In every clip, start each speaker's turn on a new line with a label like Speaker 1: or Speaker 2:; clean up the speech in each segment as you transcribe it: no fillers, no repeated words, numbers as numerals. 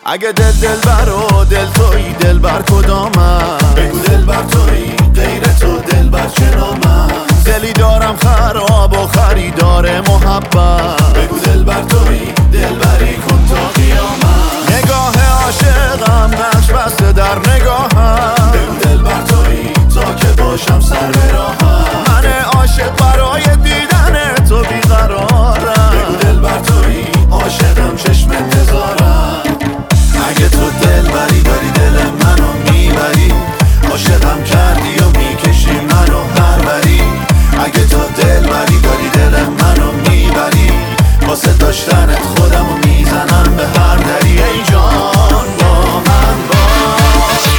Speaker 1: اگه دلبر و دل تویی دلبر کدامم؟ بگو دلبر تویی غیر تو دلبر چه نامم؟ دلی دارم خراب و خریدار محبت. بگو دلبر تویی دلبری کن تا قیامت. نگاه عاشقم نقش بسته در نگاهم. بگو دلبر تویی تا که باشم سر به راهم. من عاشق برای دیدن تو بیقرارم. بگو دلبر تویی عاشقم چشم انتظارم. اگه تو دلبری داری دل منو میبری، عاشقم کردی و میکشی منو هر بری. اگه تو دلبری داری دل منو میبری، واسه داشتنت خودمو میزنم به هر دری. ای جان با من باش.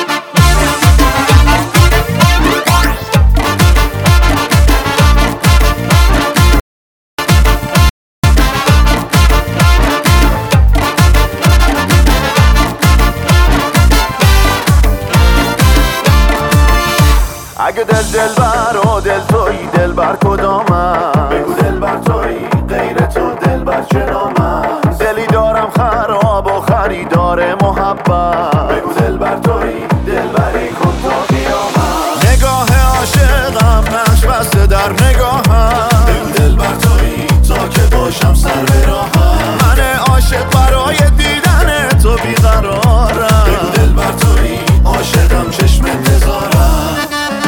Speaker 1: اگه دلبر و دل تویی دلبر کدامم؟ بگو دلبر تویی غیر تو دلبر چه نامم؟ دلی دارم خراب و خریدار محبت. بگو دلبر تویی دلبری کن تا قیامت. نگاه عاشقم نقش بسته در نگاهم. بگو دلبر تویی تا که باشم سر به راهم. من عاشق برای دیدن تو بیقرارم. بگو دلبر تویی عاشقم چشم انتظارم.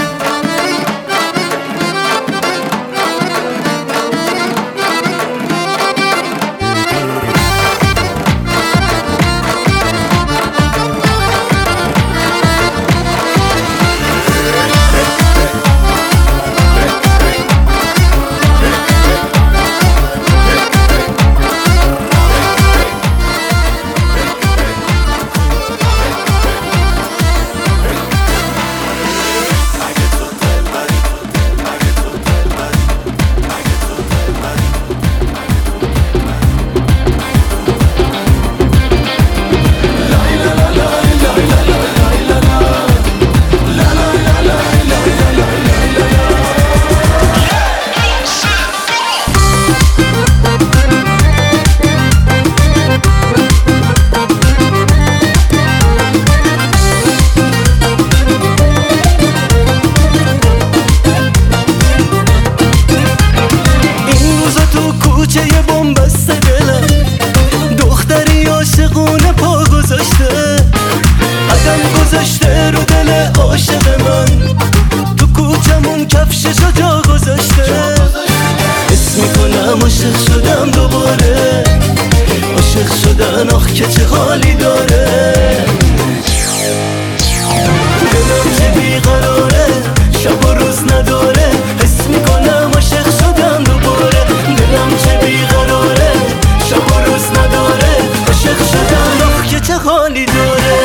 Speaker 2: گذاشته رو دل عاشق من، تو کوچمون کفششو جا گذاشته. حس میکنم عاشق شدم دوباره، عاشق شدن آخ که چه حالی داره. دلم چه بیقراره شب و روز نداره، حس میکنم عاشق شدم دوباره. دلم چه بیقراره شب و روز نداره، عاشق شدن آخ که چه حالی داره.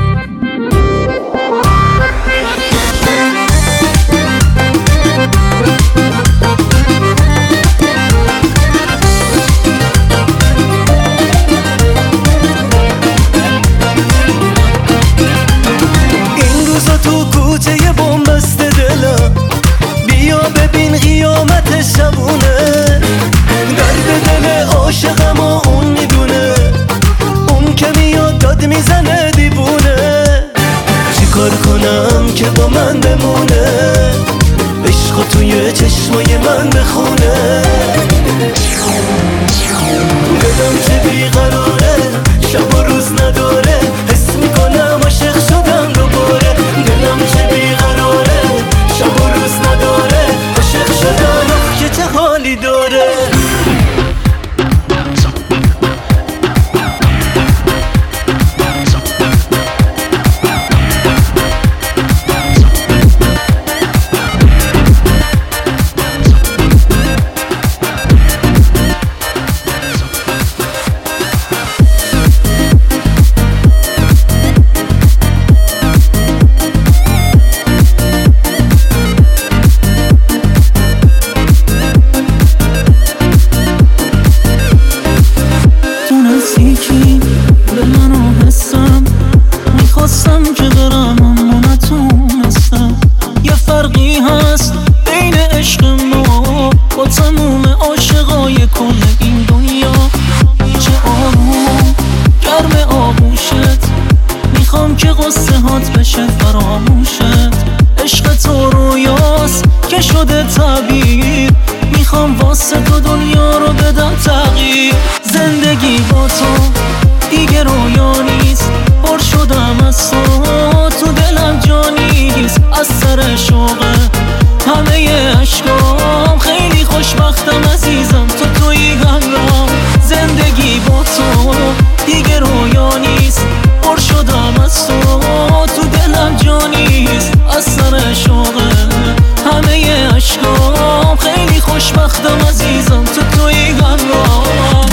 Speaker 2: تو کوچه بنبسته دلم، بیا ببین قیامت شبونه. درد دل عاشقم و اون میدونه، اون که میاد داد میزنه دیوونه. چیکار کنم که با من بمونه، عشق توی چشمای من بخونه. دلم چه بیقراره شب و روز نداره، حس میکنم عاشق شدم دوباره. دلم چه بیقراره شب و روز نداره، عاشق شدم آخ که چه حالی داره. کل این دنیا چه آروم گرم آبون واسه هات بشه فراموشت. عشق تو رویاست که شده تعبیر، میخوام واسه تو دنیا رو بدم تغییر. زندگی با تو دیگه رویا نیست، پر شدم از تو دلم جا نیست. از سر شوقه همه عشقام، خیلی خوشبختم عزیزم تو توی همراهم. زندگی با تو دیگه رویا نیست، پر شدم از تو دلم جا نیست. از سر شوقه همه عشقام، خیلی خوشبختم عزیزم تو توی همراهم.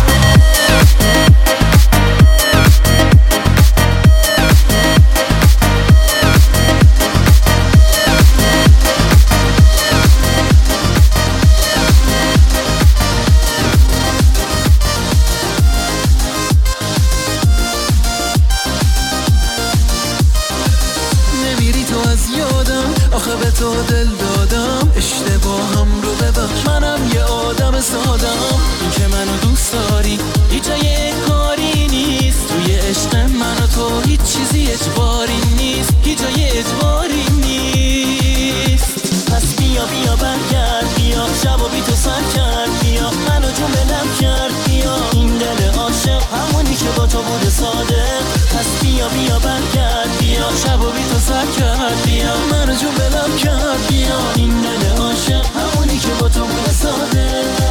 Speaker 2: آخه به تو دل دادم، اشتباهم رو ببخش، منم یه آدم سادم. این که منو دوست داری هیچ جای کاری نیست، توی عشق من و تو هیچ چیزی اجباری نیست، هیچ جای اجباری نیست. پس بیا بیا برگرد، بیا شب و بی تو سر کرد، بیا منو جون بلم کرد، بیا این دل عاشق همونی که با تو بوده صادق. پس بیا بیا برگرد، بیا شب و بی تو سر کرد، بیا منو جون بلم کرد، بیا این دل عاشق همونی که با تو بوده صادق.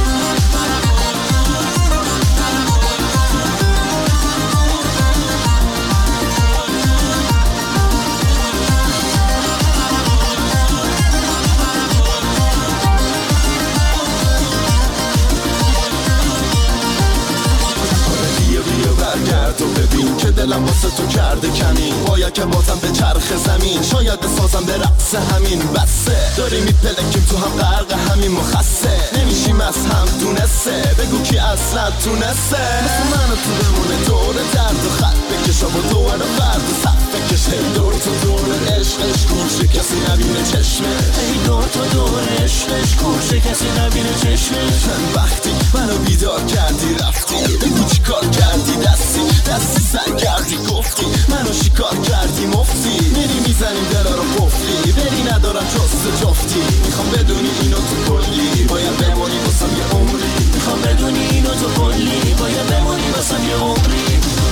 Speaker 1: تو ببین که دلم واسه تو کرده کمی، باید که بازم به چرخ زمین، شاید بسازم به رقص همین. بسه داری میپلکیم تو هم غرق همین مخصه، نمیشیم از هم دونسته، بگو کی اصلا تونسته. مثل من تو بمونه دور درد و خط بکشا و دور فرد و صف بکشه، دور تو دور عشقش کورشه کسی نبینه چشمه،
Speaker 2: ای دور تو دور عشقش کورشه کسی نبینه چشمه.
Speaker 1: چند وقتی منو بیدار کردی رفتی، بگو چی کار کردی دستی سر کردی گفتی، منو شکار کردی مفتی، میری میزنیم دلا رو قفلی، بری ندارم جز جفتی. میخوام بدونی اینو تو کلی باید بمونی واسم یه عمری،
Speaker 2: میخوام بدونی اینو تو کلی باید بمونی واسم یه عمری.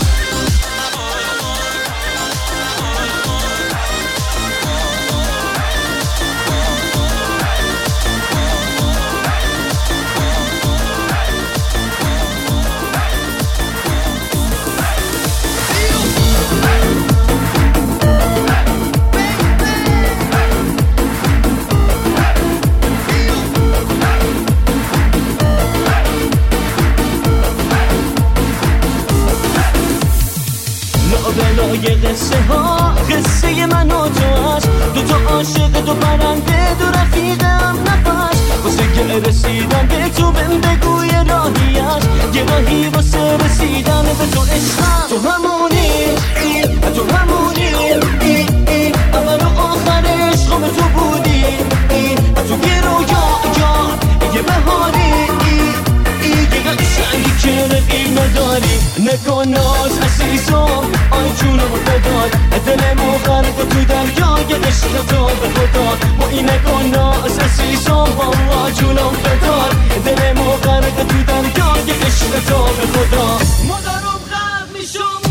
Speaker 2: بلای قصه ها قصه من و تو هست، دوتا عاشق دو پرنده دو رفیقم نفس. واسه که رسیدن به تو بهم بگو یه راهی هست، یه راهی واسه رسیدن به تو عشقم. تو همونی تو همونی اول و آخر عشقم تو بودی، تو یه رویا یه بهاری، یه قشنگی که رقیب نداری. نکن ناز عزیزم آی جونو بداد، دلمو غرق تو دریای عشق تو به خدا. با این نکن ناز عزیزم والله جونو بداد، دلمو غرق تو دریای عشق تو به خدا. مادرم غرق میشم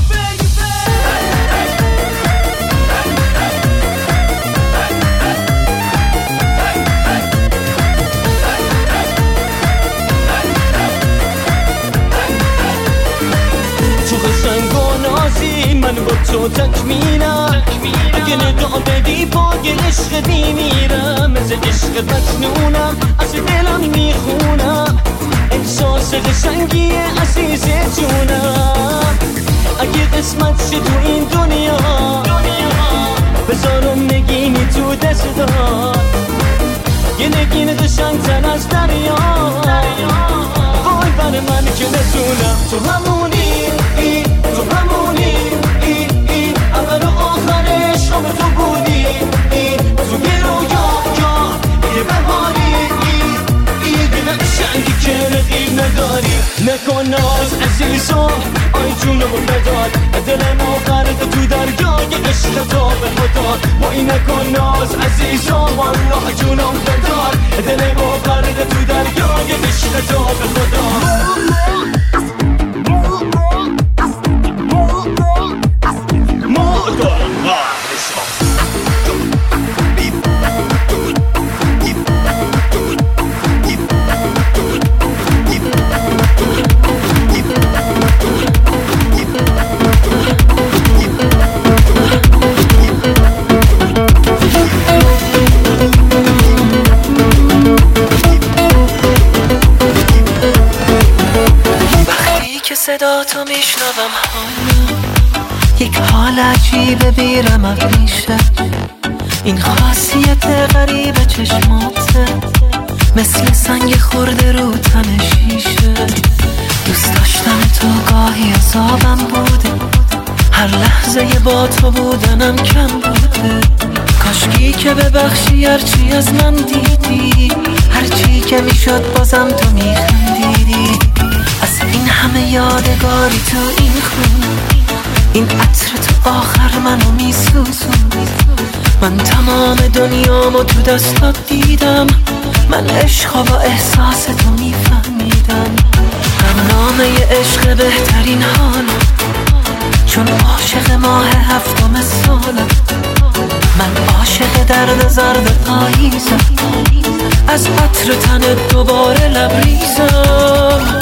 Speaker 2: من با تو تکمیلم، اگه نگاه بدی پای عشق میمیرم. مثل عشق مجنونم از دلم میخونم، احساس قشنگی عزیز جونم. اگه قسمت شد تو این دنیا بذارم نگینی تو دست دار، یه نگین قشنگتر از دریا. وای بر من که نتونم. تو همونی تو همونی اول و آخر عشقم تو بودی، تو یه رویا یه بهاری، یه قشنگی که رقیب نداری. نکن ناز عزیزم آی جونم بداد، دلمو غرق تو دریا عشق تو به خدا ما این نکن ناز عزیزان والله جونم فدار دل ما غرق تو دریای عشق تو به خدا
Speaker 3: صدا تو میشنوم یک حال عجیبه بیرمق میشه این خاصیت غریب چشماته مثل سنگ خورده رو تن شیشه دوست داشتن تو گاهی عذابم بوده هر لحظه با تو بودنم کم بوده کاشکی که ببخشی هرچی از من دیدی هرچی که میشد بازم تو میخندیدی از این همه یادگاری تو این خون این عطر تو آخر منو میسوزون من تمام دنیامو تو دستات دیدم من عشقا با احساس تو میفهمیدم غمنامه عشق بهترین حالم چون عاشق ماه هفتم سالم من عاشق درد زرد پاییزم از عطر تنت دوباره لبریزم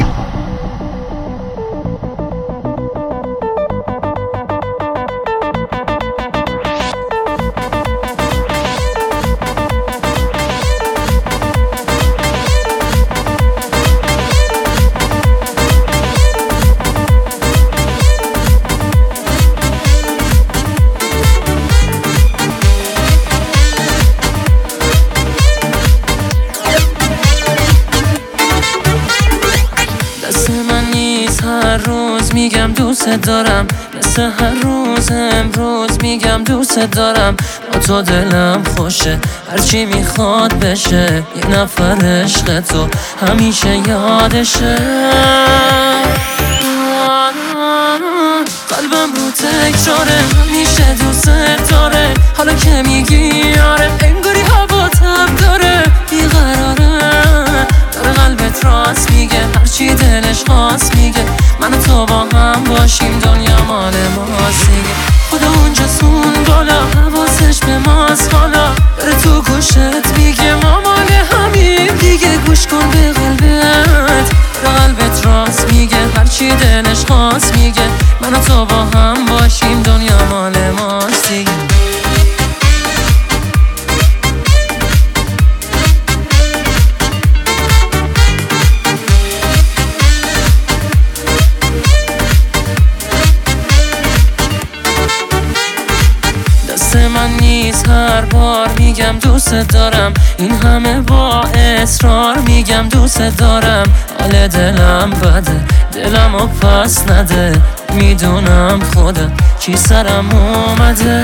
Speaker 4: میگم دوست دارم مثل هر روز امروز میگم دوست دارم با تو دلم خوشه هرچی میخواد بشه یه نفر عشق تو همیشه یادشه قلبم رو تکراره همیشه دوست داره حالا که میگی آره انگاری هوا تب داره بیقراره داره قلبت راست میگه هرچی دلش خواست میگه من و تو با هم باشیم دنیا مال ماست دیگه خدا اونجاست اون بالا حواسش به ماست حالا داره تو گوشت میگه ما مال همیم دیگه گوش کن به قلبت داره قلبت راست میگه هرچی دلش خواست میگه من و تو با هم باشیم دنیا مال ماست دیگه من نیست هر بار میگم دوست دارم این همه با اصرار میگم دوست دارم حال دلم بده دلمو پس نده میدونم خودم چی سرم اومده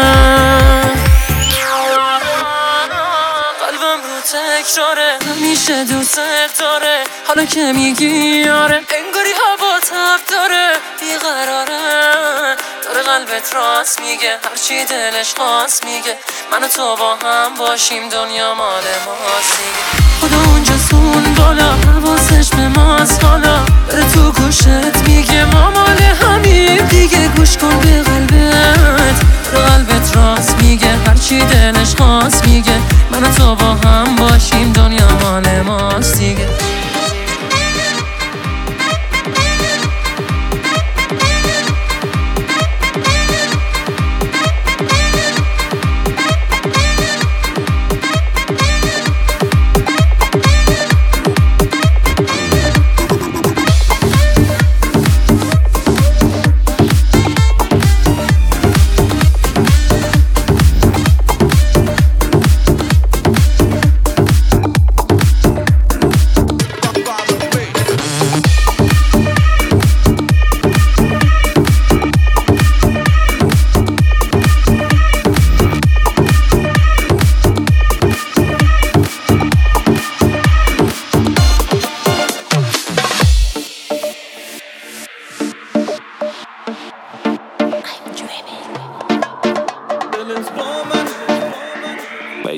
Speaker 4: قلبم رو تکراره همیشه دوست داره حالا که میگی آره انگاری هوا تب داره بیقراره داره قلبت راست میگه هرچی دلش خواست میگه من و تو با هم باشیم دنیا مال ماست دیگه خدا اونجاست اون بالا حواسش به ماست حالا داره تو گوشت میگه ما مال همیم دیگه گوش کن به قلبت داره قلبت راست میگه هرچی دلش خواست میگه من و تو با هم باشیم دنیا مال ماست دیگه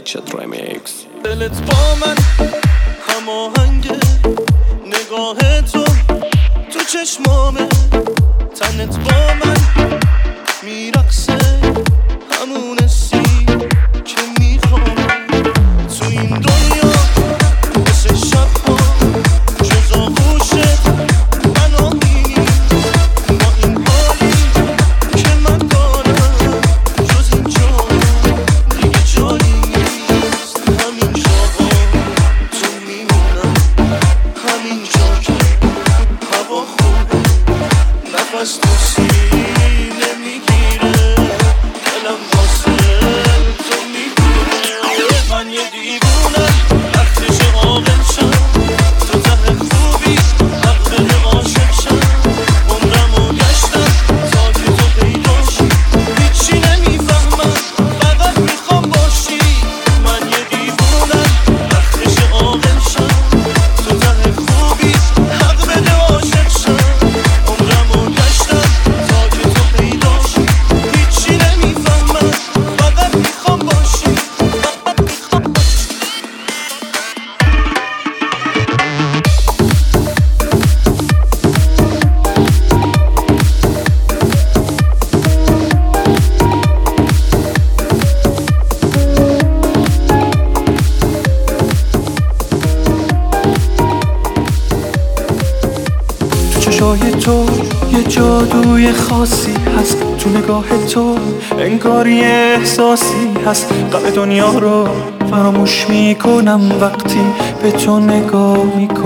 Speaker 5: ریچارد ریمیکس.
Speaker 2: دلت با من هماهنگه، نگاه تو تو چشمامه، تنت با من میرقصه، همون حسی که میخوام تو این دنیا مثل شبها جز آغوشت منو نیست، با این حالی که من دارم جز این جا دیگه جایی نیست. همین جاها تو میمونم، همین جا که هوا خوبه، نفس تو سینه میگیره، دلم واسه تو میگیره. من یه دیوونم وقتش عاقل شم، تو ته خوبی حق بده عاشق شم، عمرمو گشتم تا که تو پیداشی، هیچی نمیفهمم فقط میخوام باشی. من یه دیوونم وقتش عاقل شم، تو ته خوبی حق بده عاشق شم، عمرمو گشتم تا که تو پیداشی، هیچی نمیفهمم فقط میخوام باشی.
Speaker 3: تو چشای تو یه جادوی خاصی هست، تو نگاه تو انگار یه احساسی هست. غم دنیا رو فراموش میکنم وقتی به تو نگاه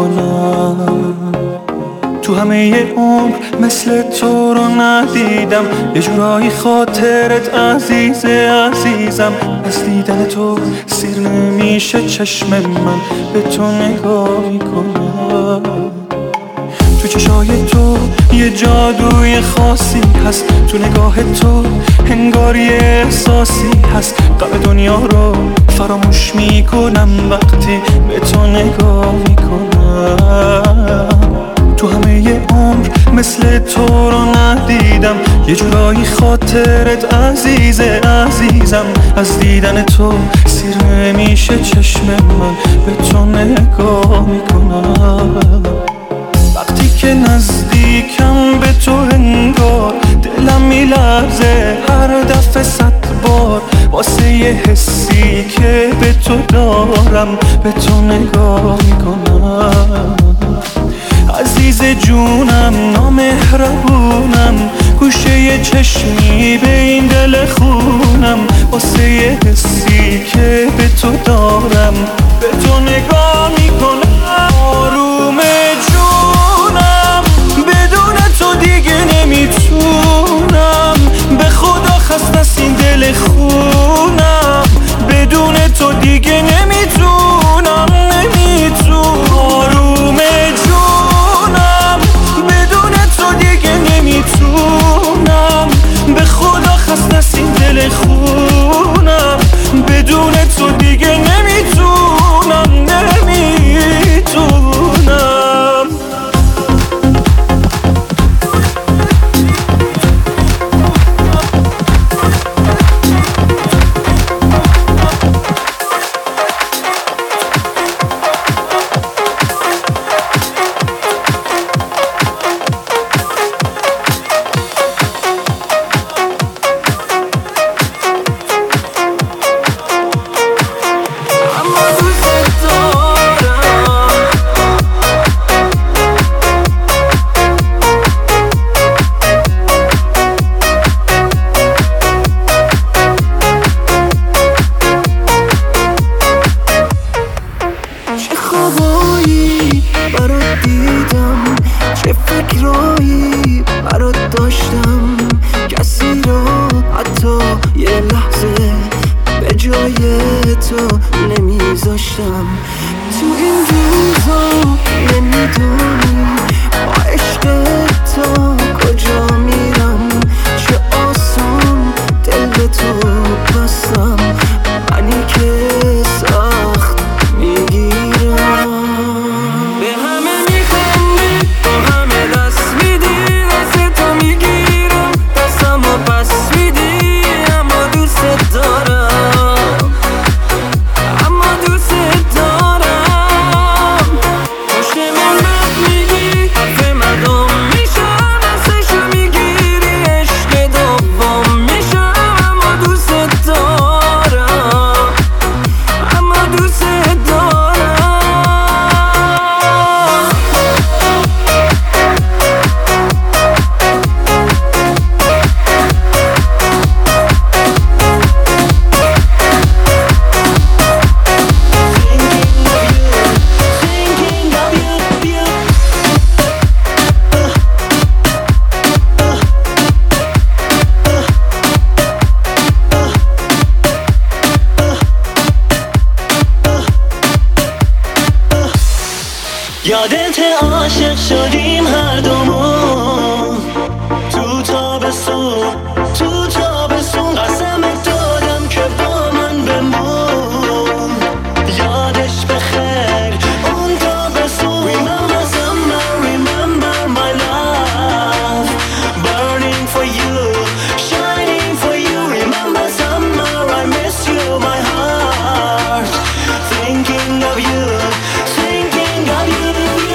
Speaker 3: میکنم. تو همه عمر مثل تو رو ندیدم، یه جورایی خاطرت عزیزه عزیزم. از دیدن تو سیر نمیشه چشم من به تو نگاه میکنم. تو چشای تو یه جادوی خاصی هست، تو نگاه تو انگار یه احساسی هست. غم دنیا رو فراموش میکنم وقتی به تو نگاه میکنم. تو همه عمر مثل تو رو ندیدم، یه جورایی خاطرت عزیزه عزیزم. از دیدن تو سیر نمیشه چشم من به تو نگاه میکنم. وقتی که نزدیکم به تو انگار دلم میلرزه هر دفعه 100 بار، واسه یه حسی که به تو دارم به تو نگاه میکنم. عزیز جونم نامهربونم، گوشه یه چشمی به این دل خونم، واسه یه حسی که به تو دارم به تو نگاه میکنم. آروم جونم بدون تو دیگه نمیتونم، به خدا خسته است این دل خونم، بدون تو دیگه نمیتونم نمیتونم. آروم جونم بدون تو دیگه نمیتونم، به خدا خسته است این دل خونم، بدون تو دیگه نمیتونم نمیتونم.
Speaker 2: for you, shining for you. Remember summer, I miss you, my heart, thinking of you, thinking of you.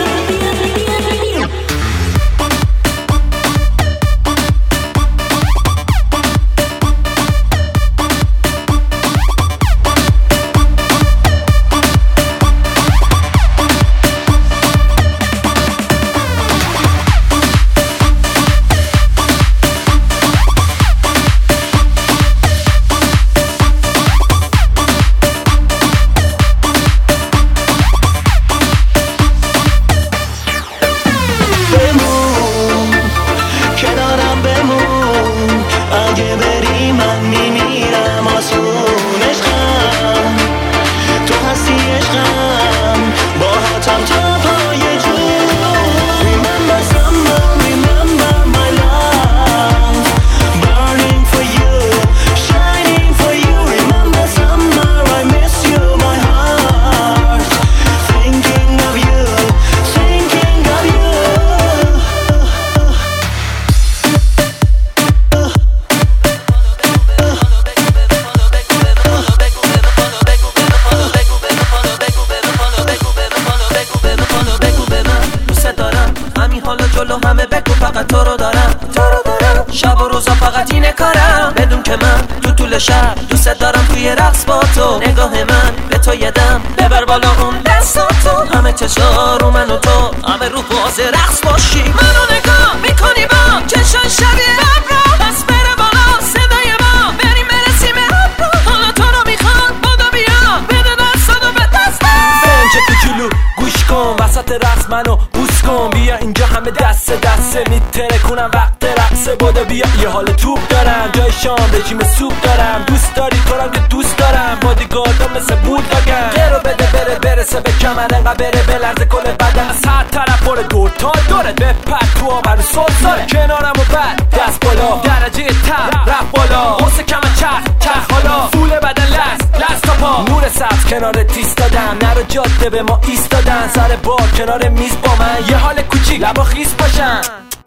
Speaker 3: شب و روزا فقط اینه کارم، بدون که من تو طول شب دوست دارم توی رقص با تو. نگاه من به تو یدم ببر بالا اون دستاتو، همه چشا رو من و تو، همه رو باز رقص باشی. منو نگاه میکنی با چشای شبیه ابرا، پس بره بالا صدای ما، بریم برسیم ابرا. حالا تو رو میخواد بادو بیا، بده دستاتو به دستم.
Speaker 5: فنج کوچولو گوش کن، وسط رقص منو بوس کن. بیا اینجا همه دست دسته میتره کنم وقت رقصه. بادو بیا یه حال توپ دارم، جای شام رژیم سوپ دارم. دوست داری تو رو که دوست دارم، بادیگاردم مثل بولداگم. قیرو بده بره برسه به کمر، انقدر بره بلرزه کل بدن. از هر طرف بره دور تا دورت بپر تو آب رو سلسله. کنارم و بعد دست بالا، درجه تر رفت بالا. حسه کم چرخ حالا، فول بدن لست تا پا. نور سبز کنار تیز دادم، نرو جاده به ما ایستادن. سر بار کنار میز با من، یه حال کوچیک لبا خیس باشن.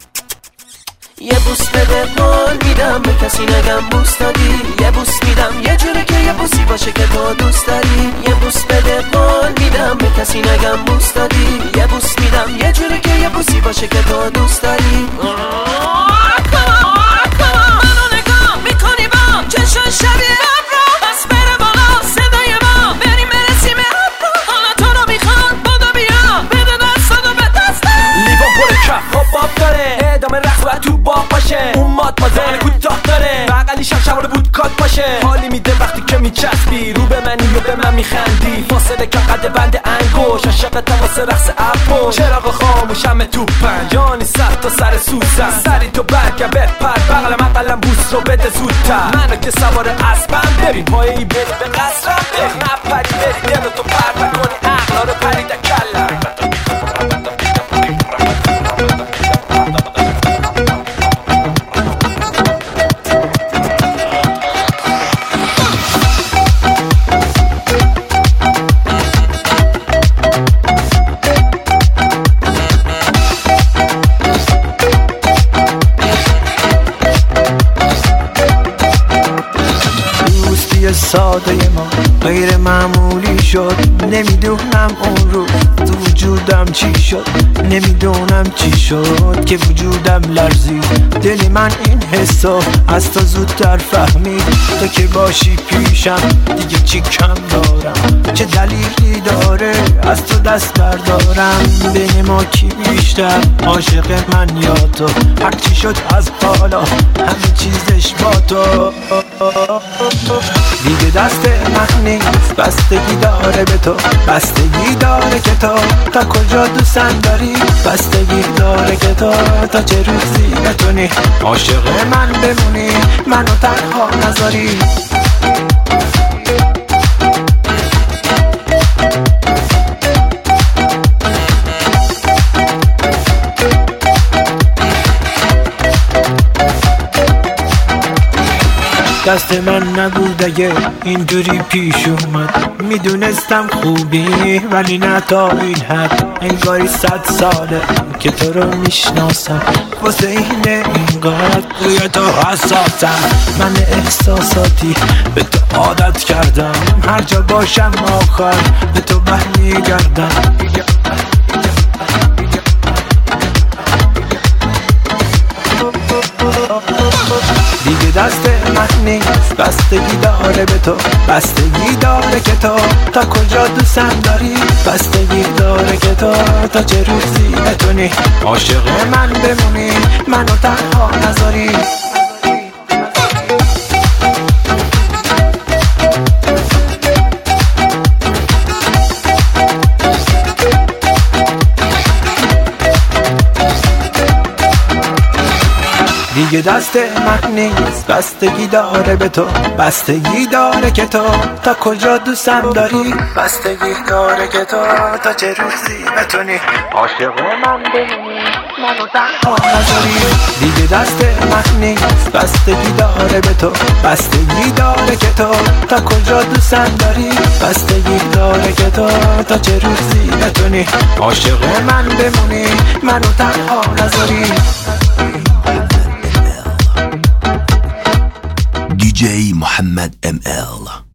Speaker 3: یه بوس بده قول میدم به کسی نگم بوس دادی. یه بوس میدم یه جوری که یه بوسی باشه که تو دوست داری. یه بوس بده قول میدم به کسی نگم بوس دادی. یه بوس میدم یه جوری که یه بوسی باشه که تو دوست داری. منو نگاه میکنی با چشای شبیه ابرا، پس بره بالا صدای ما، بریم برسیم ابرا. حالا تو رو میخواد بادو بیا، بده دستاتو به دستم.
Speaker 5: لیوان پر کف باب داره، ادامه رقص باید تو باب باشه. اون مادمازل کوتاه داره، بغلیش هم شماره بود کات باشه. حالی میده وقتی که میچسبی رو به منی و به من میخندی. فاصله کم قد بند انگوش، عاشقتم واسه رقص اپو. چراغ خاموشم توپن، جانی صد تا سر سوزن. سری تو برگم بپر، بغلم اقلم بوس رو بده زودتر. منو که سوار اسبم، ببین پایه‌ای بری به قصرم. بری نپری بری دل تو پر نکنی، عقلا رو پرید کلم.
Speaker 2: ساده ما غیر معمولی شد. نمیدونم اون رو تو وجودم چی شد، نمیدونم چی شد که وجودم لرزید. دل من این حسو از تو زودتر فهمید. تو که باشی پیشم دیگه چی کم دارم، چه دلیلی داره از تو دست بردارم. بین ما کی بیشتر عاشق من یا تو؟ هر چی شد از حالا همه چیزش با تو. دیگه دست من نیست، بستگی داره به تو. بستگی داره که تو تا کجا دوستم داری. بستگی داره که تو تا چه روزی بتونی عاشق من بمونی، منو تنها نذاری. دست من نبود اگه اینجوری پیش اومد. میدونستم خوبی ولی نه تا این حد. انگاری 100 ساله که تو رو میشناسم.
Speaker 5: واسه اینه اینقدر روی تو حساسم. من احساساتی به تو عادت کردم، هر جا باشم آخر به تو برمیگردم. دیگه دست من نیست، بستگی داره به تو، بستگی داره که تو تا کجا دوستم داری، بستگی داره که تو تا چه روزی بتونی عاشق من بمونی، منو تنها نذاری. دیگه دست من نیست، بستگی داره به تو، بستگی داره که تو تا کجا دوستم داری، بستگی داره که تو تا چه روزی بتونی عاشق من بمونی، منو تنها نذاری. دیگه دست من نیست، بستگی داره به تو، بستگی داره که تو تا کجا دوستم داری، بستگی داره که تو تا چه روزی بتونی عاشق من بمونی، منو تنها نذاری.
Speaker 6: DJ Muhammad ML